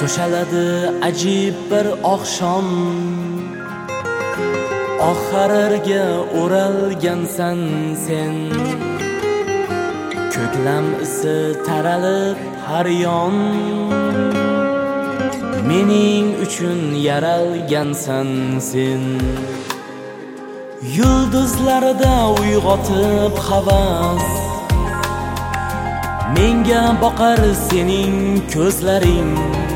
To'shaladi ajib bir oqshom, oxirga o'ralgansan sen. Ko'klam isi taralib har yon, mening uchun yaralgansan sen. Yulduzlarda uyg'otib havas, menga boqar sening ko'zlaring.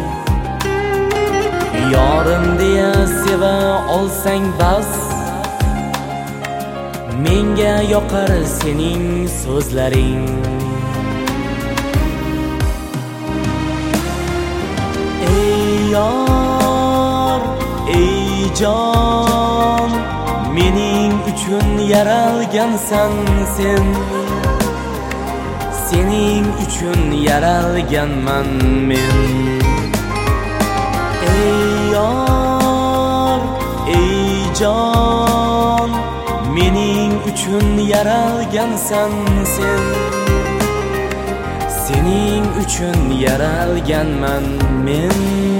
Yorim deya seva olsang bas, menga yoqar sening so'zlaring. Ey yor, ey jon, mening uchun yaralgansan sen. Sening uchun yaralganman men. Ey yor, ey jon, mening uchun yaralgansan sen. Sening uchun yaralganman men.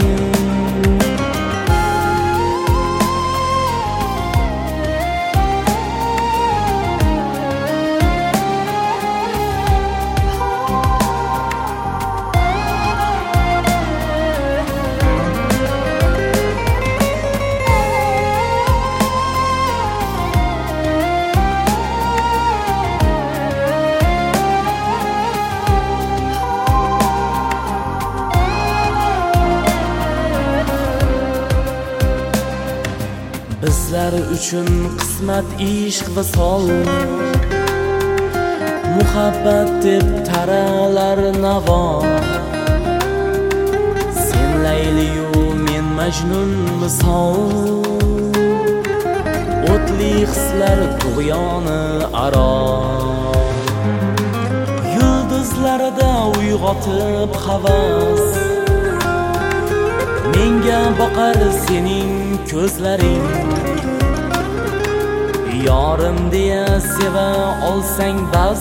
Bizlar uchun qismat ishq visol, muhabbat deb taralar navo. Sen Layliyu men Majnun misol, o'tli hislar tug'yoni aro. Yulduzlarda uyg'otib havas, menga boqar sening ko'zlaring. Yorim deya seva olsang bas,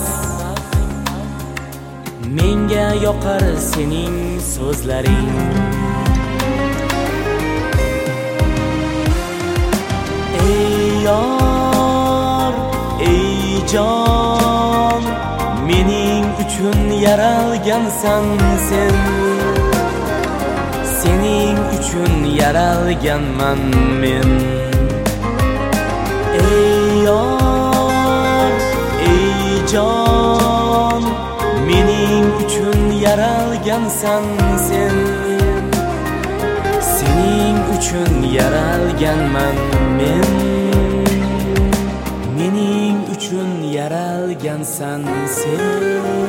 menga yoqar sening so'zlaring. Ey yor, ey jon, mening uchun yaralgansan sen. Sening uchun yaralganman men. Ey yor, ey jon, mening uchun yaralgansan sen. Sening uchun yaralganman men. Mening uchun yaralgansan sen.